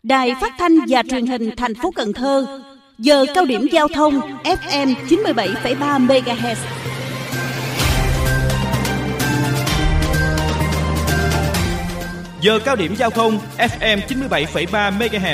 Đài Phát thanh và Truyền hình thành phố Cần Thơ, giờ cao điểm giao thông FM 97,3 MHz. Giờ cao điểm giao thông FM 97,3 MHz.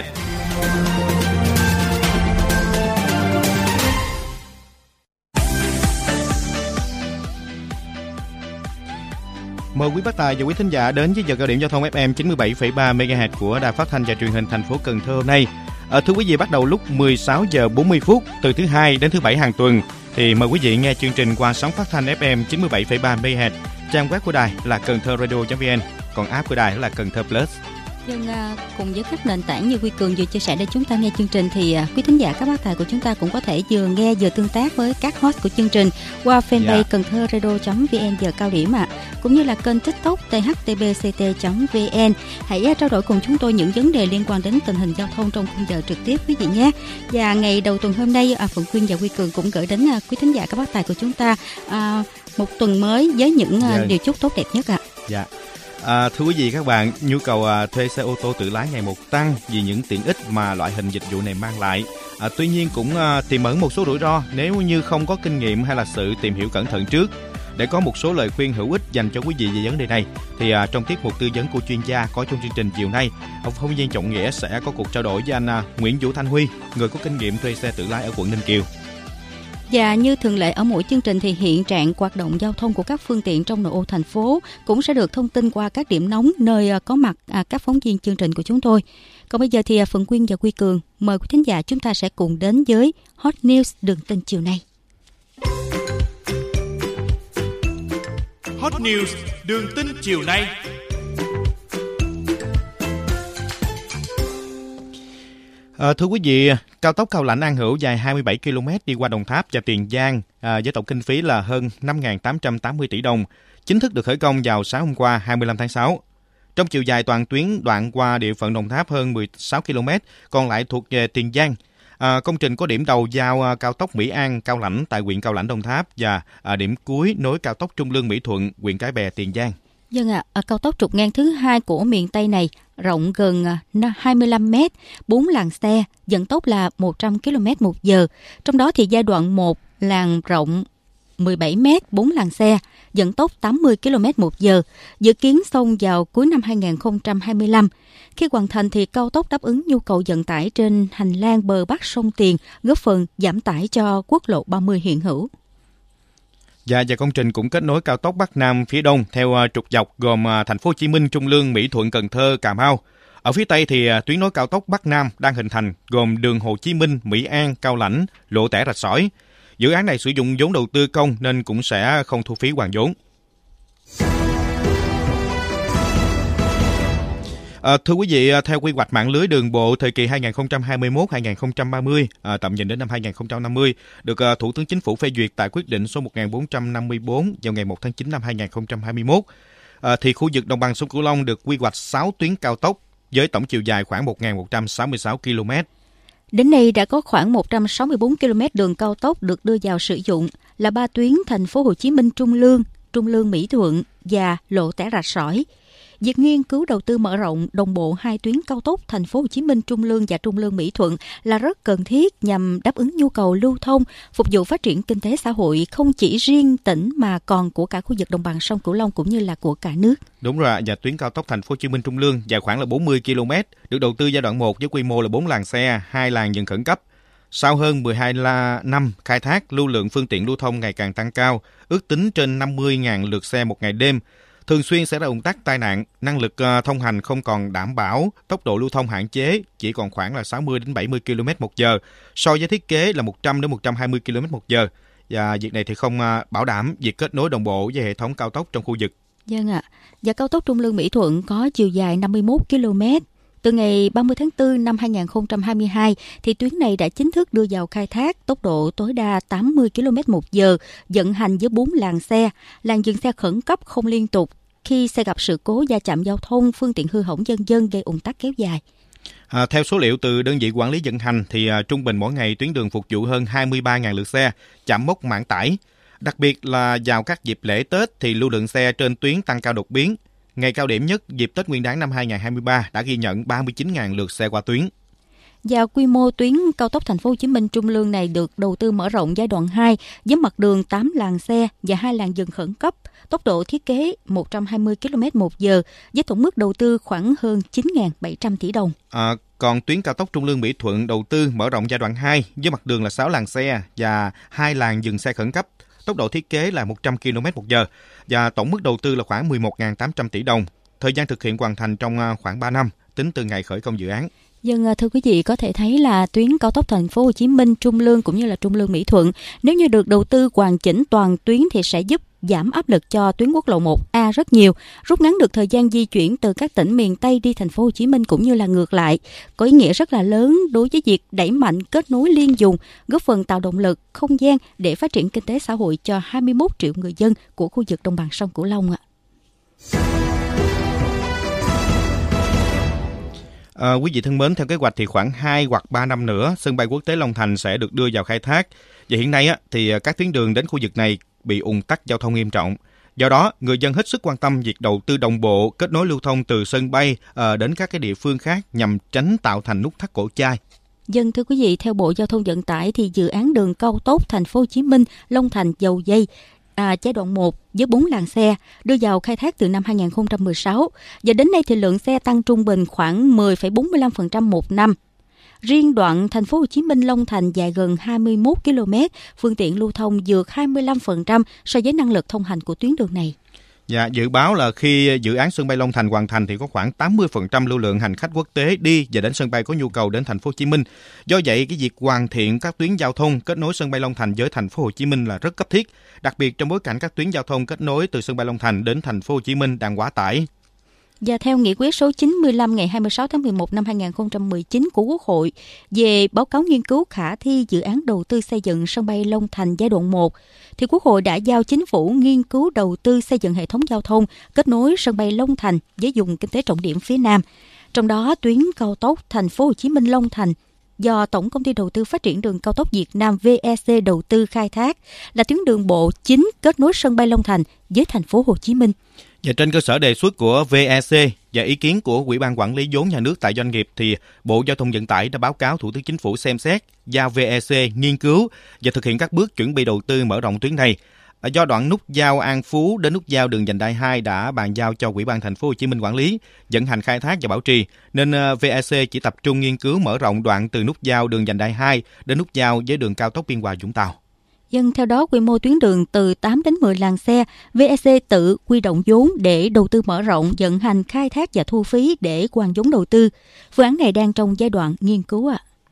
Mời quý bác tài và quý thính giả đến với giờ cao điểm giao thông FM 97,3 MHz của Đài Phát thanh và Truyền hình thành phố Cần Thơ hôm nay. Thưa quý vị, bắt đầu lúc 16 giờ 40 phút từ thứ Hai đến thứ Bảy hàng tuần thì mời quý vị nghe chương trình qua sóng phát thanh FM 97,3 MHz. Trang web của đài là cầnthoradio.vn, còn app của đài là Cần Thơ Plus. Cùng với các nền tảng như Huy Cường vừa chia sẻ để chúng ta nghe chương trình thì quý thính giả các bác tài của chúng ta cũng có thể vừa nghe vừa tương tác với các host của chương trình qua fanpage cầnthoradio.vn giờ cao điểm cũng như là kênh TikTok thttbct.vn. Hãy trao đổi cùng chúng tôi những vấn đề liên quan đến tình hình giao thông trong khung giờ trực tiếp quý vị nhé. Và ngày đầu tuần hôm nay Phượng Quyên và Huy Cường cũng gửi đến quý thính giả các bác tài của chúng ta một tuần mới với những điều chúc tốt đẹp nhất ạ. Thưa quý vị các bạn, nhu cầu thuê xe ô tô tự lái ngày một tăng vì những tiện ích mà loại hình dịch vụ này mang lại. Tuy nhiên cũng tiềm ẩn một số rủi ro nếu như không có kinh nghiệm hay là sự tìm hiểu cẩn thận trước. Để có một số lời khuyên hữu ích dành cho quý vị về vấn đề này thì trong tiết mục tư vấn của chuyên gia có trong chương trình chiều nay, ông phóng viên Trọng Nghĩa sẽ có cuộc trao đổi với anh Nguyễn Vũ Thanh Huy, người có kinh nghiệm thuê xe tự lái ở quận Ninh Kiều. Và như thường lệ ở mỗi chương trình thì hiện trạng hoạt động giao thông của các phương tiện trong nội ô thành phố cũng sẽ được thông tin qua các điểm nóng nơi có mặt các phóng viên chương trình của chúng tôi. Còn bây giờ thì Phượng Quyên và Quy Cường mời quý thính giả chúng ta sẽ cùng đến với Hot News đường tin chiều nay. Hot News đường tin chiều nay. Thưa quý vị, cao tốc Cao Lãnh - An Hữu dài 27 km đi qua Đồng Tháp và Tiền Giang với tổng kinh phí là hơn 5.880 tỷ đồng, chính thức được khởi công vào sáng hôm qua 25 tháng 6. Trong chiều dài toàn tuyến đoạn qua địa phận Đồng Tháp hơn 16 km, còn lại thuộc về Tiền Giang. Công trình có điểm đầu giao cao tốc Mỹ An - Cao Lãnh tại huyện Cao Lãnh Đồng Tháp và điểm cuối nối cao tốc Trung Lương - Mỹ Thuận, huyện Cái Bè - Tiền Giang. Cao tốc trục ngang thứ 2 của miền Tây này rộng gần 25 m, 4 làn xe, vận tốc là 100 km/h. Trong đó thì giai đoạn 1 làn rộng 17 m, 4 làn xe, vận tốc 80 km/h, dự kiến xong vào cuối năm 2025. Khi hoàn thành thì cao tốc đáp ứng nhu cầu vận tải trên hành lang bờ bắc sông Tiền, góp phần giảm tải cho quốc lộ 30 hiện hữu. Và công trình cũng kết nối cao tốc Bắc Nam phía Đông theo trục dọc gồm thành phố Hồ Chí Minh, Trung Lương, Mỹ Thuận, Cần Thơ, Cà Mau. Ở phía Tây thì tuyến nối cao tốc Bắc Nam đang hình thành gồm đường Hồ Chí Minh, Mỹ An, Cao Lãnh, Lộ Tẻ, Rạch Sỏi. Dự án này sử dụng vốn đầu tư công nên cũng sẽ không thu phí hoàn vốn. Thưa quý vị, theo quy hoạch mạng lưới đường bộ thời kỳ 2021-2030, tầm nhìn đến năm 2050, được Thủ tướng Chính phủ phê duyệt tại quyết định số 1454 vào ngày 1 tháng 9 năm 2021, thì khu vực đồng bằng sông Cửu Long được quy hoạch 6 tuyến cao tốc với tổng chiều dài khoảng 1.166 km. Đến nay đã có khoảng 164 km đường cao tốc được đưa vào sử dụng là 3 tuyến thành phố Hồ Chí Minh Trung Lương Mỹ Thuận và Lộ Tẻ, Rạch Sỏi. Việc nghiên cứu đầu tư mở rộng đồng bộ 2 tuyến cao tốc thành phố Hồ Chí Minh Trung Lương và Trung Lương Mỹ Thuận là rất cần thiết nhằm đáp ứng nhu cầu lưu thông, phục vụ phát triển kinh tế xã hội không chỉ riêng tỉnh mà còn của cả khu vực đồng bằng sông Cửu Long cũng như là của cả nước. Đúng rồi, và tuyến cao tốc thành phố Hồ Chí Minh Trung Lương dài khoảng là 40 km, được đầu tư giai đoạn 1 với quy mô là 4 làn xe, 2 làn dừng khẩn cấp. Sau hơn 12 năm khai thác, lưu lượng phương tiện lưu thông ngày càng tăng cao, ước tính trên 50.000 lượt xe một ngày đêm. Thường xuyên xảy ra ùn tắc, tai nạn, năng lực thông hành không còn đảm bảo, tốc độ lưu thông hạn chế, chỉ còn khoảng là 60 đến 70 km/h, so với thiết kế là 100 đến 120 km/h. Và việc này thì không bảo đảm việc kết nối đồng bộ với hệ thống cao tốc trong khu vực. Vâng ạ. Và cao tốc Trung Lương Mỹ Thuận có chiều dài 51 km. Từ ngày 30 tháng 4 năm 2022 thì tuyến này đã chính thức đưa vào khai thác, tốc độ tối đa 80 km/h, vận hành với 4 làn xe, làn dừng xe khẩn cấp không liên tục khi xe gặp sự cố va chạm giao thông, phương tiện hư hỏng v.v. gây ùn tắc kéo dài. Theo số liệu từ đơn vị quản lý vận hành thì trung bình mỗi ngày tuyến đường phục vụ hơn 23.000 lượt xe, chạm mốc mãn tải. Đặc biệt là vào các dịp lễ Tết thì lưu lượng xe trên tuyến tăng cao đột biến. Ngày cao điểm nhất dịp Tết Nguyên đán năm 2023 đã ghi nhận 39.000 lượt xe qua tuyến. Và quy mô tuyến cao tốc Thành phố Hồ Chí Minh Trung Lương này được đầu tư mở rộng giai đoạn 2 với mặt đường 8 làn xe và 2 làn dừng khẩn cấp, tốc độ thiết kế 120 km/h với tổng mức đầu tư khoảng hơn 9.700 tỷ đồng. Còn tuyến cao tốc Trung Lương Mỹ Thuận đầu tư mở rộng giai đoạn 2 với mặt đường là 6 làn xe và 2 làn dừng xe khẩn cấp, tốc độ thiết kế là 100 km/h và tổng mức đầu tư là khoảng 11.800 tỷ đồng. Thời gian thực hiện hoàn thành trong khoảng 3 năm tính từ ngày khởi công dự án. Thưa quý vị, có thể thấy là tuyến cao tốc Thành phố Hồ Chí Minh Trung Lương cũng như là Trung Lương Mỹ Thuận nếu như được đầu tư hoàn chỉnh toàn tuyến thì sẽ giúp giảm áp lực cho tuyến quốc lộ 1A rất nhiều, rút ngắn được thời gian di chuyển từ các tỉnh miền Tây đi Thành phố Hồ Chí Minh cũng như là ngược lại, có ý nghĩa rất là lớn đối với việc đẩy mạnh kết nối liên vùng, góp phần tạo động lực, không gian để phát triển kinh tế xã hội cho 21 triệu người dân của khu vực đồng bằng sông Cửu Long ạ. Quý vị thân mến, theo kế hoạch thì khoảng 2 hoặc 3 năm nữa, sân bay quốc tế Long Thành sẽ được đưa vào khai thác. Và hiện nay thì các tuyến đường đến khu vực này bị ùn tắc giao thông nghiêm trọng. Do đó, người dân hết sức quan tâm việc đầu tư đồng bộ, kết nối lưu thông từ sân bay đến các cái địa phương khác nhằm tránh tạo thành nút thắt cổ chai. Thưa quý vị, theo Bộ Giao thông Vận tải thì dự án đường cao tốc Thành phố Hồ Chí Minh Long Thành Dầu Dây giai đoạn 1 với 4 làn xe đưa vào khai thác từ năm 2016 và đến nay thì lượng xe tăng trung bình khoảng 10,45% một năm. Riêng đoạn Thành phố Hồ Chí Minh Long Thành dài gần 21 km, phương tiện lưu thông vượt 25% so với năng lực thông hành của tuyến đường này. Dạ, dự báo là khi dự án sân bay Long Thành hoàn thành thì có khoảng 80% lưu lượng hành khách quốc tế đi và đến sân bay có nhu cầu đến Thành phố Hồ Chí Minh. Do vậy, cái việc hoàn thiện các tuyến giao thông kết nối sân bay Long Thành với Thành phố Hồ Chí Minh là rất cấp thiết, đặc biệt trong bối cảnh các tuyến giao thông kết nối từ sân bay Long Thành đến Thành phố Hồ Chí Minh đang quá tải. Và theo nghị quyết số 95 ngày 26 tháng 11 năm 2019 của Quốc hội về báo cáo nghiên cứu khả thi dự án đầu tư xây dựng sân bay Long Thành giai đoạn 1, thì Quốc hội đã giao Chính phủ nghiên cứu đầu tư xây dựng hệ thống giao thông kết nối sân bay Long Thành với vùng kinh tế trọng điểm phía Nam. Trong đó, tuyến cao tốc Thành phố Hồ Chí Minh Long Thành do Tổng Công ty Đầu tư Phát triển Đường Cao tốc Việt Nam VEC đầu tư khai thác là tuyến đường bộ chính kết nối sân bay Long Thành với Thành phố Hồ Chí Minh. Và trên cơ sở đề xuất của VEC và ý kiến của Ủy ban Quản lý vốn nhà nước tại doanh nghiệp thì Bộ Giao thông Vận tải đã báo cáo Thủ tướng Chính phủ xem xét, giao VEC nghiên cứu và thực hiện các bước chuẩn bị đầu tư mở rộng tuyến này. Do đoạn nút giao An Phú đến nút giao đường vành đai 2 đã bàn giao cho Ủy ban Thành phố Hồ Chí Minh quản lý, vận hành khai thác và bảo trì, nên VEC chỉ tập trung nghiên cứu mở rộng đoạn từ nút giao đường vành đai 2 đến nút giao với đường cao tốc Biên Hòa Vũng Tàu. Theo đó, quy mô tuyến đường từ 8 đến 10 làn xe, VEC tự huy động vốn để đầu tư mở rộng, vận hành, khai thác và thu phí để hoàn vốn đầu tư. Phương án này đang trong giai đoạn nghiên cứu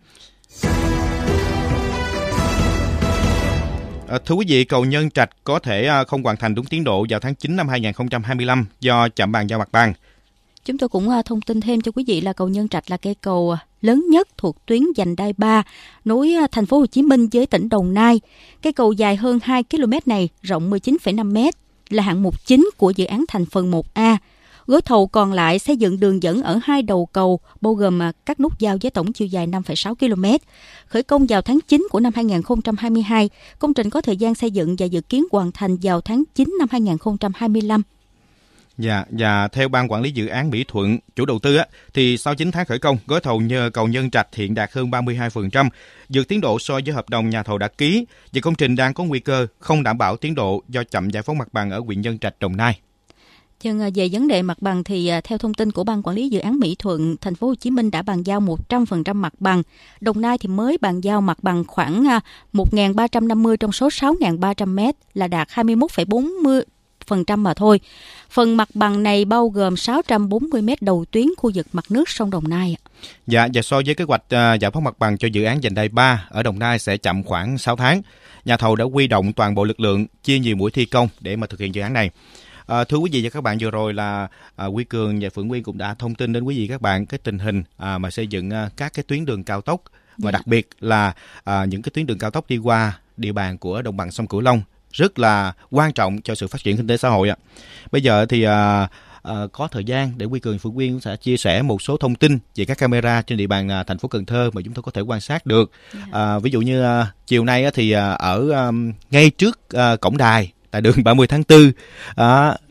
Thưa quý vị, cầu Nhân Trạch có thể không hoàn thành đúng tiến độ vào tháng 9 năm 2025 do chậm bàn giao mặt bằng. Chúng tôi cũng thông tin thêm cho quý vị là cầu Nhân Trạch là cây cầu lớn nhất thuộc tuyến vành đai 3 nối Thành phố Hồ Chí Minh với tỉnh Đồng Nai. Cây cầu dài hơn 2 km này, rộng 19,5 m, là hạng mục chính của dự án thành phần 1A. Gói thầu còn lại xây dựng đường dẫn ở 2 đầu cầu, bao gồm các nút giao với tổng chiều dài 5,6 km. Khởi công vào tháng 9 của năm 2022, công trình có thời gian xây dựng và dự kiến hoàn thành vào tháng 9 năm 2025. Và theo Ban Quản lý Dự án Mỹ Thuận, chủ đầu tư thì sau 9 tháng khởi công, gói thầu cầu Nhân Trạch hiện đạt hơn 32%, vượt tiến độ so với hợp đồng nhà thầu đã ký, và công trình đang có nguy cơ không đảm bảo tiến độ do chậm giải phóng mặt bằng ở huyện Nhân Trạch, Đồng Nai. Về vấn đề mặt bằng thì theo thông tin của Ban Quản lý Dự án Mỹ Thuận, Thành phố Hồ Chí Minh đã bàn giao 100% mặt bằng. Đồng Nai thì mới bàn giao mặt bằng khoảng 1.350 trong số 6.300 mét, là đạt 21,40% mà thôi. Phần mặt bằng này bao gồm 640 mét đầu tuyến khu vực mặt nước sông Đồng Nai. Và so với kế hoạch giải phóng mặt bằng cho dự án vành đai 3 ở Đồng Nai sẽ chậm khoảng 6 tháng. Nhà thầu đã huy động toàn bộ lực lượng, chia nhiều mũi thi công để mà thực hiện dự án này. Thưa quý vị và các bạn, vừa rồi là Huy Cường và Phượng Nguyên cũng đã thông tin đến quý vị và các bạn cái tình hình mà xây dựng các cái tuyến đường cao tốc, và đặc biệt là những cái tuyến đường cao tốc đi qua địa bàn của đồng bằng sông Cửu Long rất là quan trọng cho sự phát triển kinh tế xã hội. Bây giờ thì có thời gian để Huy Cường và Phượng Nguyên sẽ chia sẻ một số thông tin về các camera trên địa bàn thành phố Cần Thơ mà chúng tôi có thể quan sát được. Ví dụ như chiều nay thì ở ngay trước cổng đài tại đường 30 tháng 4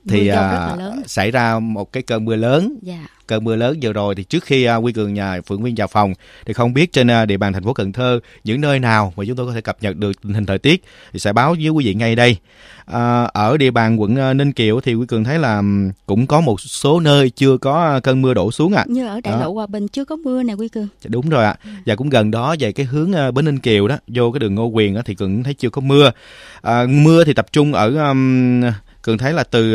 thì xảy ra một cái cơn mưa lớn. Cơn mưa lớn vừa rồi thì trước khi Huy Cường nhờ phóng viên vào phòng thì không biết trên địa bàn thành phố Cần Thơ những nơi nào mà chúng tôi có thể cập nhật được tình hình thời tiết thì sẽ báo với quý vị ngay đây. Ở địa bàn quận Ninh Kiều thì Huy Cường thấy là cũng có một số nơi chưa có cơn mưa đổ xuống Như ở đại lộ Hòa Bình chưa có mưa nè Huy Cường. Đúng rồi ạ. Và cũng gần đó về cái hướng Bến Ninh Kiều đó, vô cái đường Ngô Quyền thì Cường thấy chưa có mưa. Mưa thì tập trung ở Cường thấy là từ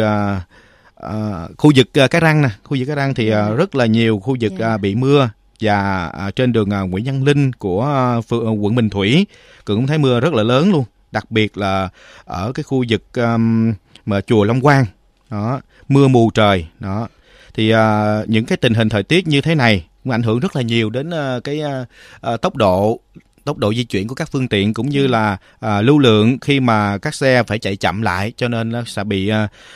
khu vực Cái Răng nè, khu vực Cái Răng thì rất là nhiều khu vực bị mưa, và trên đường Nguyễn Văn Linh của quận Bình Thủy Cường cũng thấy mưa rất là lớn luôn, đặc biệt là ở cái khu vực mà chùa Long Quang đó, mưa mù trời đó. Thì những cái tình hình thời tiết như thế này cũng ảnh hưởng rất là nhiều đến cái tốc độ di chuyển của các phương tiện, cũng như là lưu lượng khi mà các xe phải chạy chậm lại, cho nên nó sẽ bị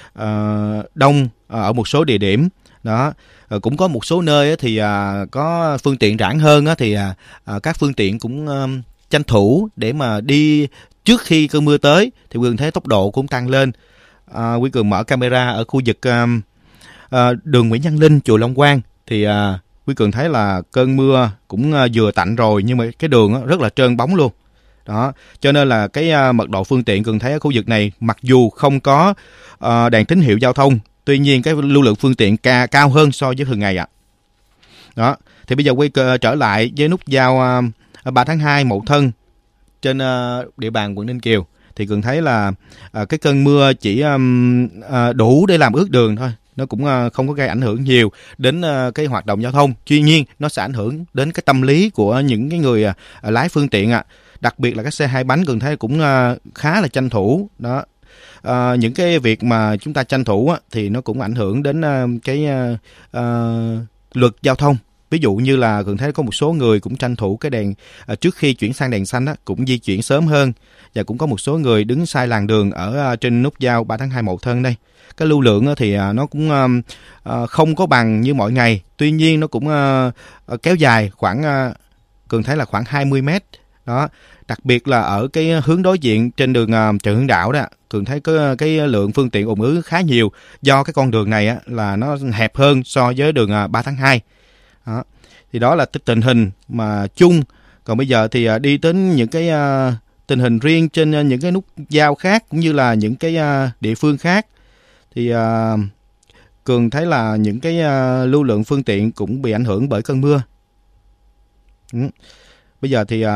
đông ở một số địa điểm đó. Cũng có một số nơi thì có phương tiện rãng hơn thì các phương tiện cũng tranh thủ để mà đi trước khi cơn mưa tới, thì Quý Cường thấy tốc độ cũng tăng lên. Quý Cường mở camera ở khu vực đường Nguyễn Văn Linh, chùa Long Quang thì Quý Cường thấy là cơn mưa cũng vừa tạnh rồi, nhưng mà cái đường rất là trơn bóng luôn đó, cho nên là cái mật độ phương tiện Cường thấy ở khu vực này mặc dù không có đèn tín hiệu giao thông, tuy nhiên cái lưu lượng phương tiện cao hơn so với thường ngày ạ. Đó, thì bây giờ quay trở lại với nút giao 3 tháng 2 Mậu Thân trên địa bàn quận Ninh Kiều, thì Cường thấy là cái cơn mưa chỉ đủ để làm ướt đường thôi, nó cũng không có gây ảnh hưởng nhiều đến cái hoạt động giao thông. Tuy nhiên nó sẽ ảnh hưởng đến cái tâm lý của những cái người lái phương tiện ạ. Đặc biệt là các xe hai bánh Cường thấy cũng khá là tranh thủ đó. Những cái việc mà chúng ta tranh thủ thì nó cũng ảnh hưởng đến cái luật giao thông. Ví dụ như là Cường thấy có một số người cũng tranh thủ cái đèn trước khi chuyển sang đèn xanh cũng di chuyển sớm hơn, và cũng có một số người đứng sai làn đường ở trên nút giao 3 tháng 2 Mậu Thân đây. Cái lưu lượng thì nó cũng không có bằng như mọi ngày, tuy nhiên nó cũng kéo dài khoảng Cường thấy là khoảng 20 mét đó. Đặc biệt là ở cái hướng đối diện trên đường Trần Hưng Đạo đó, Cường thấy cái lượng phương tiện ùn ứ khá nhiều, do cái con đường này là nó hẹp hơn so với đường 3 tháng 2 đó. Thì đó là tình hình mà chung. Còn bây giờ thì đi đến những cái tình hình riêng trên những cái nút giao khác, cũng như là những cái địa phương khác, thì Cường thấy là những cái lưu lượng phương tiện cũng bị ảnh hưởng bởi cơn mưa. Bây giờ thì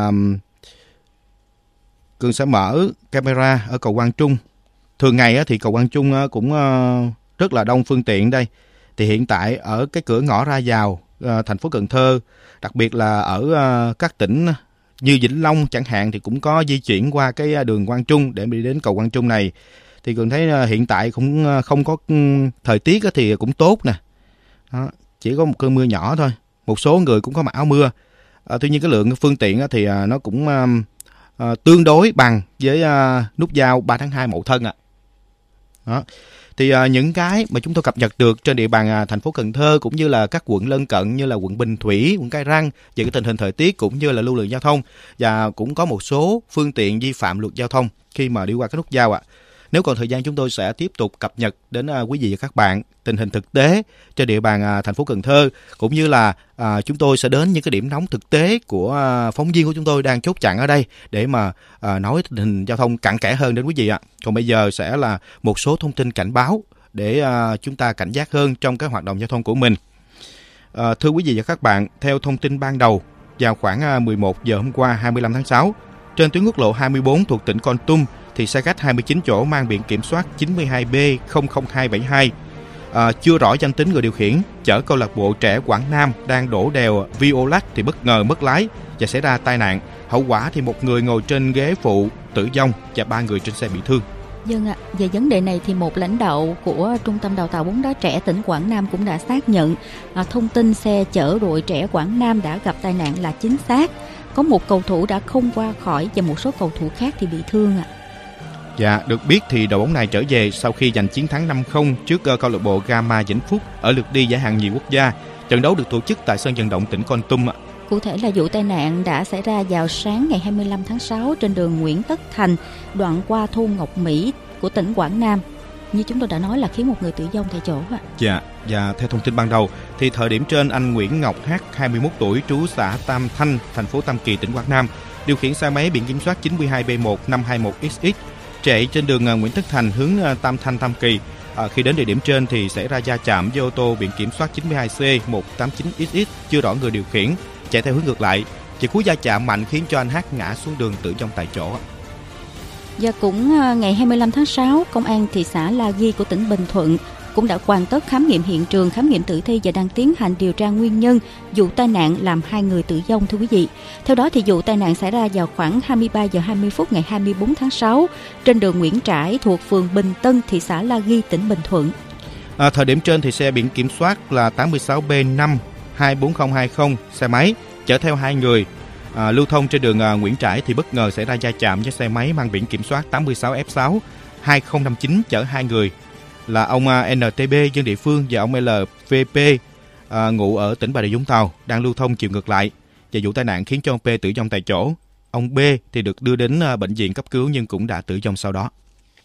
Cường sẽ mở camera ở cầu Quang Trung. Thường ngày thì cầu Quang Trung cũng rất là đông phương tiện đây. Thì hiện tại ở cái cửa ngõ ra vào thành phố Cần Thơ, đặc biệt là ở các tỉnh như Vĩnh Long chẳng hạn, thì cũng có di chuyển qua cái đường Quang Trung để đi đến cầu Quang Trung này. Thì Cường thấy hiện tại cũng không có thời tiết thì cũng tốt nè đó, chỉ có một cơn mưa nhỏ thôi. Một số người cũng có mặc áo mưa. Tuy nhiên cái lượng phương tiện thì nó cũng tương đối bằng với nút giao 3 tháng 2 Mậu Thân ạ. Đó. Thì những cái mà chúng tôi cập nhật được trên địa bàn thành phố Cần Thơ, cũng như là các quận lân cận như là quận Bình Thủy, quận Cái Răng, về cái tình hình thời tiết cũng như là lưu lượng giao thông, và cũng có một số phương tiện vi phạm luật giao thông khi mà đi qua cái nút giao ạ. Nếu còn thời gian, chúng tôi sẽ tiếp tục cập nhật đến quý vị và các bạn tình hình thực tế trên địa bàn thành phố Cần Thơ, cũng như là chúng tôi sẽ đến những cái điểm nóng thực tế của phóng viên của chúng tôi đang chốt chặn ở đây để mà nói tình hình giao thông cặn kẽ hơn đến quý vị ạ. Còn bây giờ sẽ là một số thông tin cảnh báo để chúng ta cảnh giác hơn trong cái hoạt động giao thông của mình. Thưa quý vị và các bạn, theo thông tin ban đầu, vào khoảng 11 giờ hôm qua 25 tháng 6, trên tuyến quốc lộ 24 thuộc tỉnh Kon Tum, thì xe khách 29 chỗ mang biển kiểm soát 92B00272 chưa rõ danh tính người điều khiển, chở câu lạc bộ trẻ Quảng Nam đang đổ đèo Violac thì bất ngờ mất lái và xảy ra tai nạn. Hậu quả thì một người ngồi trên ghế phụ tử vong và 3 người trên xe bị thương. Vâng ạ, về vấn đề này thì một lãnh đạo của Trung tâm Đào tạo bóng đá trẻ tỉnh Quảng Nam cũng đã xác nhận thông tin xe chở đội trẻ Quảng Nam đã gặp tai nạn là chính xác. Có một cầu thủ đã không qua khỏi và một số cầu thủ khác thì bị thương ạ. Dạ, được biết thì đội bóng này trở về sau khi giành chiến thắng 5-0 trước câu lạc bộ Gamma Vĩnh Phúc ở lượt đi giải hạng nhì quốc gia. Trận đấu được tổ chức tại sân vận động tỉnh Kon Tum. Cụ thể là vụ tai nạn đã xảy ra vào sáng ngày 25 tháng 6 trên đường Nguyễn Tất Thành, đoạn qua thôn Ngọc Mỹ của tỉnh Quảng Nam. như chúng tôi đã nói là khiến một người tử vong tại chỗ ạ. Dạ, và theo thông tin ban đầu thì thời điểm trên anh Nguyễn Ngọc H, 21 tuổi, trú xã Tam Thanh, thành phố Tam Kỳ, tỉnh Quảng Nam, điều khiển xe máy biển kiểm soát 92B1521XX chạy trên đường Nguyễn Tất Thành hướng Tam Thanh Tam Kỳ. Khi đến địa điểm trên thì xảy ra va chạm với ô tô biển kiểm soát 92C189XX chưa rõ người điều khiển, chạy theo hướng ngược lại. Và cú va chạm mạnh khiến cho anh H ngã xuống đường tử vong tại chỗ. Và cũng ngày 25 tháng 6, Công an thị xã La Ghi của tỉnh Bình Thuận cũng đã hoàn tất khám nghiệm hiện trường, khám nghiệm tử thi và đang tiến hành điều tra nguyên nhân vụ tai nạn làm 2 người tử vong, thưa quý vị. Theo đó thì vụ tai nạn xảy ra vào khoảng 23 giờ 20 phút ngày 24 tháng 6 trên đường Nguyễn Trãi thuộc phường Bình Tân, thị xã La Ghi, tỉnh Bình Thuận. Thời điểm trên thì xe biển kiểm soát là 86B5-24020 xe máy chở theo 2 người lưu thông trên đường Nguyễn Trãi thì bất ngờ xảy ra va chạm với xe máy mang biển kiểm soát 86F6-2059 chở 2 người là ông NTB dân địa phương và ông LVP ngụ ở tỉnh Bà Rịa Vũng Tàu đang lưu thông chiều ngược lại. Và vụ tai nạn khiến cho ông P tử vong tại chỗ. Ông B thì được đưa đến bệnh viện cấp cứu nhưng cũng đã tử vong sau đó.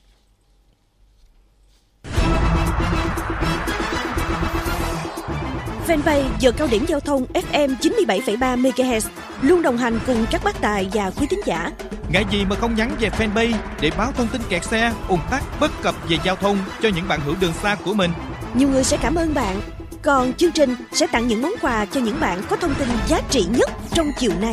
Fanpage Giờ Cao Điểm Giao thông FM 97,3 MHz luôn đồng hành cùng các bác tài và quý thính giả. Ngại gì mà không nhắn về fanpage để báo thông tin kẹt xe, ùn tắc, bất cập về giao thông cho những bạn hữu đường xa của mình. Nhiều người sẽ cảm ơn bạn. Còn chương trình sẽ tặng những món quà cho những bạn có thông tin giá trị nhất trong chiều nay.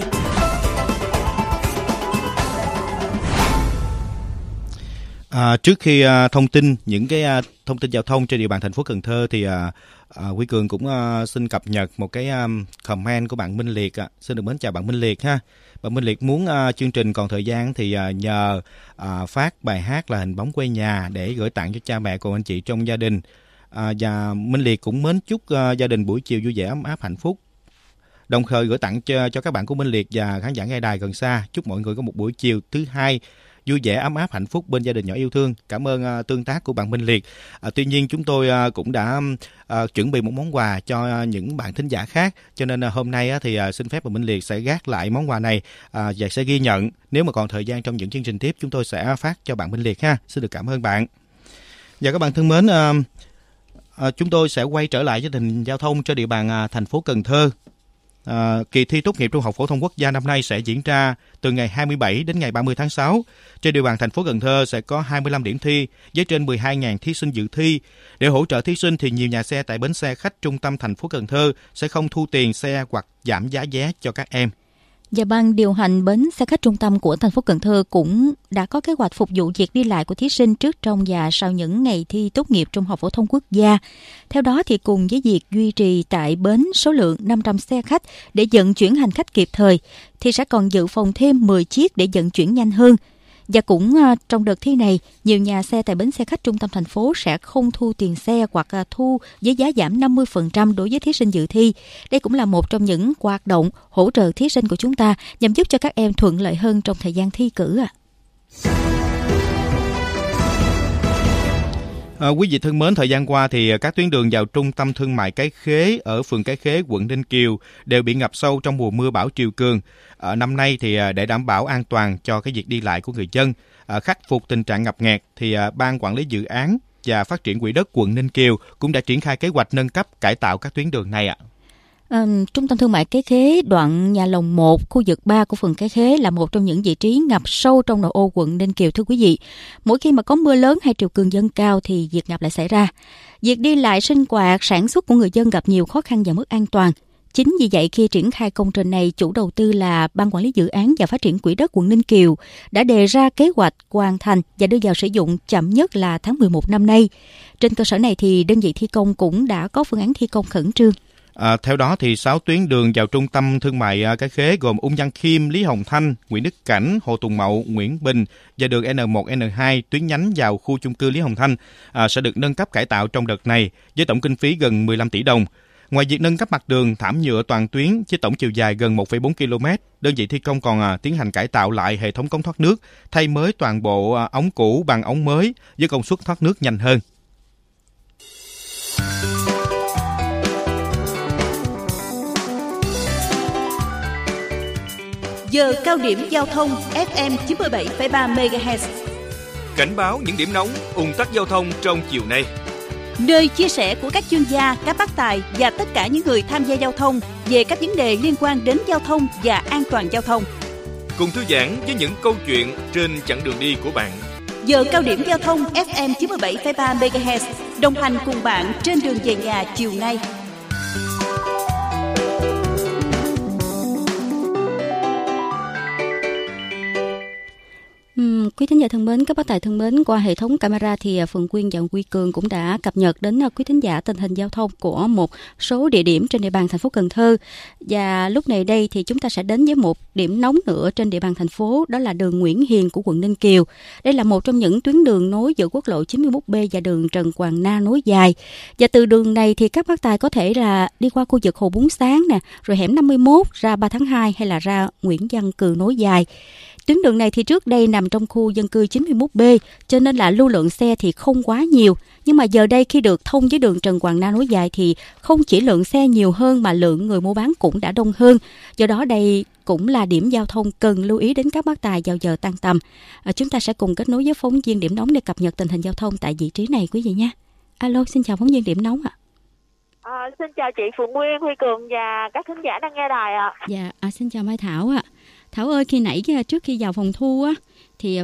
Trước khi thông tin những cái thông tin giao thông trên địa bàn thành phố Cần Thơ thì Quý Cường cũng xin cập nhật một cái comment của bạn Minh Liệt. Xin được mến chào bạn Minh Liệt ha. Bạn Minh Liệt muốn chương trình còn thời gian thì nhờ phát bài hát là Hình bóng quê nhà để gửi tặng cho cha mẹ cùng anh chị trong gia đình. Và Minh Liệt cũng mến chúc gia đình buổi chiều vui vẻ ấm áp hạnh phúc. Đồng thời gửi tặng cho các bạn của Minh Liệt và khán giả nghe đài gần xa. Chúc mọi người có một buổi chiều thứ hai vui vẻ ấm áp hạnh phúc bên gia đình nhỏ yêu thương. Cảm ơn tương tác của bạn Minh Liệt. Tuy nhiên chúng tôi cũng đã chuẩn bị một món quà cho những bạn thính giả khác, cho nên hôm nay thì xin phép bạn Minh Liệt sẽ gác lại món quà này và sẽ ghi nhận. Nếu mà còn thời gian trong những chương trình tiếp chúng tôi sẽ phát cho bạn Minh Liệt ha. Xin được cảm ơn bạn. Và các bạn thân mến, chúng tôi sẽ quay trở lại với tình hình giao thông trên địa bàn thành phố Cần Thơ. Kỳ thi tốt nghiệp trung học phổ thông quốc gia năm nay sẽ diễn ra từ ngày 27 đến ngày 30 tháng 6. Trên địa bàn thành phố Cần Thơ sẽ có 25 điểm thi với trên 12.000 thí sinh dự thi. Để hỗ trợ thí sinh thì nhiều nhà xe tại bến xe khách trung tâm thành phố Cần Thơ sẽ không thu tiền xe hoặc giảm giá vé cho các em. Và ban điều hành bến xe khách trung tâm của thành phố Cần Thơ cũng đã có kế hoạch phục vụ việc đi lại của thí sinh trước, trong và sau những ngày thi tốt nghiệp trung học phổ thông quốc gia. Theo đó thì cùng với việc duy trì tại bến số lượng 500 xe khách để vận chuyển hành khách kịp thời, thì sẽ còn dự phòng thêm 10 chiếc để vận chuyển nhanh hơn. Và cũng trong đợt thi này, nhiều nhà xe tại bến xe khách trung tâm thành phố sẽ không thu tiền xe hoặc thu với giá giảm 50% đối với thí sinh dự thi. Đây cũng là một trong những hoạt động hỗ trợ thí sinh của chúng ta nhằm giúp cho các em thuận lợi hơn trong thời gian thi cử. Quý vị thân mến, thời gian qua thì các tuyến đường vào trung tâm thương mại Cái Khế ở phường Cái Khế, quận Ninh Kiều đều bị ngập sâu trong mùa mưa bão triều cường. Năm nay thì để đảm bảo an toàn cho cái việc đi lại của người dân, khắc phục tình trạng ngập nghèo thì Ban Quản lý Dự án và Phát triển Quỹ đất quận Ninh Kiều cũng đã triển khai kế hoạch nâng cấp cải tạo các tuyến đường này ạ. Trung tâm thương mại Cái Khế, đoạn Nhà Lồng 1, khu vực 3 của phường Cái Khế là một trong những vị trí ngập sâu trong nội ô quận Ninh Kiều, thưa quý vị. Mỗi khi mà có mưa lớn hay triều cường dâng cao thì việc ngập lại xảy ra. Việc đi lại, sinh hoạt, sản xuất của người dân gặp nhiều khó khăn và mất an toàn. Chính vì vậy khi triển khai công trình này, chủ đầu tư là Ban Quản lý Dự án và Phát triển Quỹ đất quận Ninh Kiều đã đề ra kế hoạch hoàn thành và đưa vào sử dụng chậm nhất là tháng 11 năm nay. Trên cơ sở này thì đơn vị thi công cũng đã có phương án thi công khẩn trương. Theo đó thì 6 tuyến đường vào trung tâm thương mại Cái Khế gồm Ung Văn Khiêm, Lý Hồng Thanh, Nguyễn Đức Cảnh, Hồ Tùng Mậu, Nguyễn Bình và đường N1, N2 tuyến nhánh vào khu chung cư Lý Hồng Thanh sẽ được nâng cấp cải tạo trong đợt này với tổng kinh phí gần 15 tỷ đồng. Ngoài việc nâng cấp mặt đường, thảm nhựa toàn tuyến với tổng chiều dài gần 1,4 km, đơn vị thi công còn tiến hành cải tạo lại hệ thống cống thoát nước, thay mới toàn bộ ống cũ bằng ống mới với công suất thoát nước nhanh hơn. Giờ cao điểm giao thông FM 97,3 MHz. Cảnh báo những điểm nóng ùn tắc giao thông trong chiều nay. Nơi chia sẻ của các chuyên gia, các bác tài và tất cả những người tham gia giao thông về các vấn đề liên quan đến giao thông và an toàn giao thông. Cùng thư giãn với những câu chuyện trên chặng đường đi của bạn. Giờ cao điểm giao thông FM 97,3 MHz đồng hành cùng bạn trên đường về nhà chiều nay. Quý thính giả thân mến, các bác tài thân mến, qua hệ thống camera thì Phượng Quyên và Quy Cường cũng đã cập nhật đến quý thính giả tình hình giao thông của một số địa điểm trên địa bàn thành phố Cần Thơ. Và lúc này đây thì chúng ta sẽ đến với một điểm nóng nữa trên địa bàn thành phố, đó là đường Nguyễn Hiền của quận Ninh Kiều. Đây là một trong những tuyến đường nối giữa quốc lộ 91B và đường Trần Hoàng Na nối dài. Và từ đường này thì các bác tài có thể là đi qua khu vực Hồ Bún Sáng nè, rồi hẻm 51 ra 3 tháng 2 hay là ra Nguyễn Văn Cừ nối dài. Tuyến đường này thì trước đây nằm trong khu dân cư 91B, cho nên là lưu lượng xe thì không quá nhiều. Nhưng mà giờ đây khi được thông với đường Trần Hoàng Na nối dài thì không chỉ lượng xe nhiều hơn mà lượng người mua bán cũng đã đông hơn. Do đó đây cũng là điểm giao thông cần lưu ý đến các bác tài vào giờ tan tầm. Chúng ta sẽ cùng kết nối với phóng viên điểm nóng để cập nhật tình hình giao thông tại vị trí này quý vị nha. Alo, xin chào phóng viên điểm nóng ạ. Xin chào chị Phượng Nguyên, Huy Cường và các khán giả đang nghe đài ạ. Dạ, xin chào Mai Thảo ạ. Thảo ơi, khi nãy trước khi vào phòng thu á, thì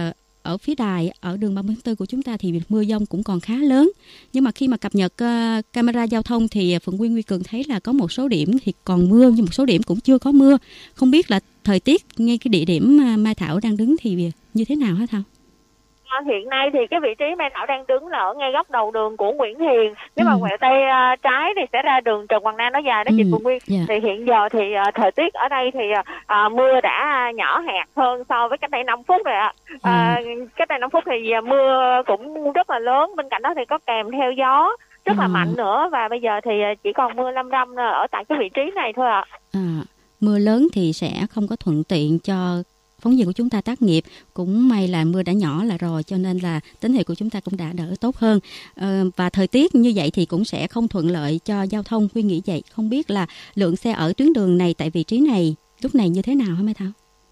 ở phía đài, ở đường 34 của chúng ta thì mưa dông cũng còn khá lớn. Nhưng mà khi mà cập nhật camera giao thông thì Phượng Nguyên Huy Cường thấy là có một số điểm thì còn mưa, nhưng một số điểm cũng chưa có mưa. Không biết là thời tiết ngay cái địa điểm Mai Thảo đang đứng thì như thế nào hả Thảo? Hiện nay thì cái vị trí Mai Thảo đang đứng là ở ngay góc đầu đường của Nguyễn Hiền. Nếu mà quẹo tay trái thì sẽ ra đường Trần Hoàng Na nói dài đó chị Phượng Nguyên. Thì hiện giờ thì thời tiết ở đây thì mưa đã nhỏ hạt hơn so với cách đây 5 phút rồi ạ. Cách đây 5 phút thì mưa cũng rất là lớn, bên cạnh đó thì có kèm theo gió rất là mạnh nữa, và bây giờ thì chỉ còn mưa lâm râm ở tại cái vị trí này thôi ạ. Mưa lớn thì sẽ không có thuận tiện cho phóng viên của chúng ta tác nghiệp. Cũng may là mưa đã nhỏ là rồi, cho nên là tín hiệu của chúng ta cũng đã đỡ tốt hơn. Và thời tiết như vậy thì cũng sẽ không thuận lợi cho giao thông, Huy nghĩ vậy. Không biết là lượng xe ở tuyến đường này tại vị trí này lúc này như thế nào hả Mai Thảo?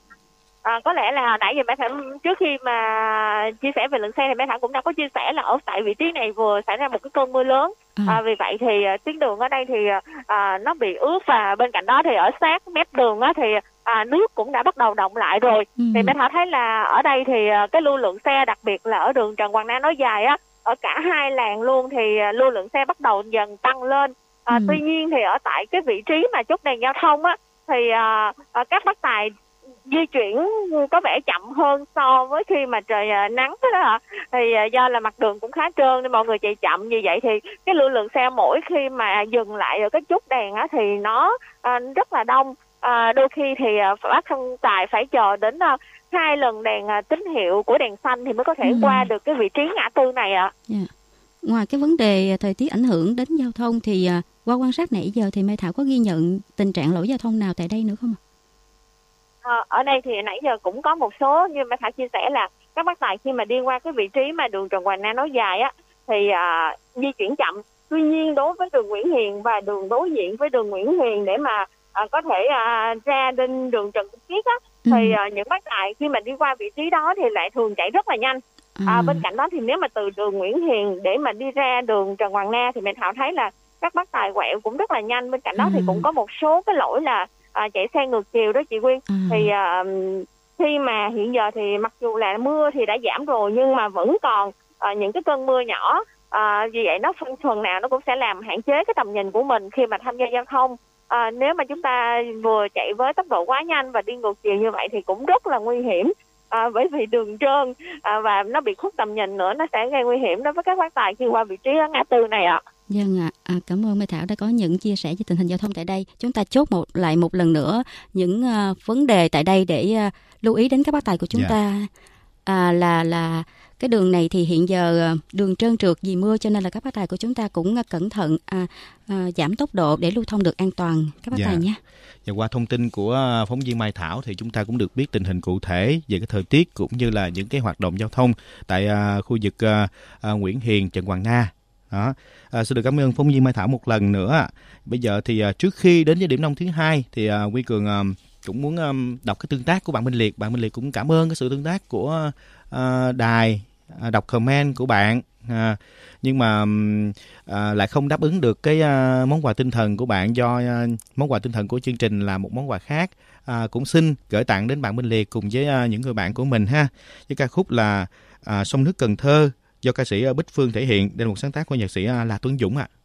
Có lẽ là nãy giờ Mai Thảo trước khi mà chia sẻ về lượng xe thì Mai Thảo cũng đã có chia sẻ là ở tại vị trí này vừa xảy ra một cái cơn mưa lớn. Vì vậy thì tuyến đường ở đây thì nó bị ướt, và bên cạnh đó thì ở sát mép đường thì nước cũng đã bắt đầu đọng lại rồi. Thì Mai Thảo thấy là ở đây thì cái lưu lượng xe, đặc biệt là ở đường Trần Hoàng Na nối dài á, ở cả hai làn luôn thì lưu lượng xe bắt đầu dần tăng lên. Tuy nhiên thì ở tại cái vị trí mà chốt đèn giao thông á thì các bác tài di chuyển có vẻ chậm hơn so với khi mà trời nắng đó ạ. Thì do là mặt đường cũng khá trơn nên mọi người chạy chậm, vì vậy thì cái lưu lượng xe mỗi khi mà dừng lại ở cái chốt đèn á thì nó rất là đông. Đôi khi thì bác thân tài phải chờ đến 2 lần đèn tín hiệu của đèn xanh thì mới có thể qua được cái vị trí ngã tư này ạ. Ngoài cái vấn đề thời tiết ảnh hưởng đến giao thông thì qua quan sát nãy giờ thì Mai Thảo có ghi nhận tình trạng lỗi giao thông nào tại đây nữa không ạ? Ở đây thì nãy giờ cũng có một số, như Mai Thảo chia sẻ là các bác tài khi mà đi qua cái vị trí mà đường Trần Hoàng Na nối dài á thì di chuyển chậm. Tuy nhiên đối với đường Nguyễn Hiền và đường đối diện với đường Nguyễn Hiền để mà có thể ra đến đường Trần Quốc Kiết á thì những bác tài khi mà đi qua vị trí đó thì lại thường chạy rất là nhanh. Bên cạnh đó thì nếu mà từ đường Nguyễn Hiền để mà đi ra đường Trần Hoàng Na thì Mai Thảo thấy là các bác tài quẹo cũng rất là nhanh. Bên cạnh đó thì cũng có một số cái lỗi là chạy xe ngược chiều đó chị Quyên. Thì khi mà hiện giờ thì mặc dù là mưa thì đã giảm rồi nhưng mà vẫn còn những cái cơn mưa nhỏ. Vì vậy nó phần nào nó cũng sẽ làm hạn chế cái tầm nhìn của mình khi mà tham gia giao thông. Nếu mà chúng ta vừa chạy với tốc độ quá nhanh và đi ngược chiều như vậy thì cũng rất là nguy hiểm. Bởi vì đường trơn và nó bị khuất tầm nhìn nữa, nó sẽ gây nguy hiểm đối với các bác tài khi qua vị trí ngã tư này ạ. Vâng ạ, cảm ơn Mai Thảo đã có những chia sẻ về tình hình giao thông tại đây. Chúng ta chốt lại một lần nữa những vấn đề tại đây để lưu ý đến các bác tài của chúng ta. Là cái đường này thì hiện giờ đường trơn trượt vì mưa, cho nên là các bác tài của chúng ta cũng cẩn thận giảm tốc độ để lưu thông được an toàn các bác tài nhé. Và qua thông tin của phóng viên Mai Thảo thì chúng ta cũng được biết tình hình cụ thể về cái thời tiết cũng như là những cái hoạt động giao thông tại khu vực Nguyễn Hiền, Trần Hoàng Na. Đó. Xin được cảm ơn phóng viên Mai Thảo một lần nữa. Bây giờ thì trước khi đến với điểm nóng thứ hai thì Huy Cường cũng muốn đọc cái tương tác của bạn Minh Liệt. Bạn Minh Liệt cũng cảm ơn cái sự tương tác của đài, đọc comment của bạn. Nhưng mà lại không đáp ứng được cái món quà tinh thần của bạn, do món quà tinh thần của chương trình là một món quà khác. Cũng xin gửi tặng đến bạn Minh Liệt cùng với những người bạn của mình ha. Với ca khúc là Sông Nước Cần Thơ do ca sĩ Bích Phương thể hiện. Đây là một sáng tác của nhạc sĩ La Tuấn Dũng ạ.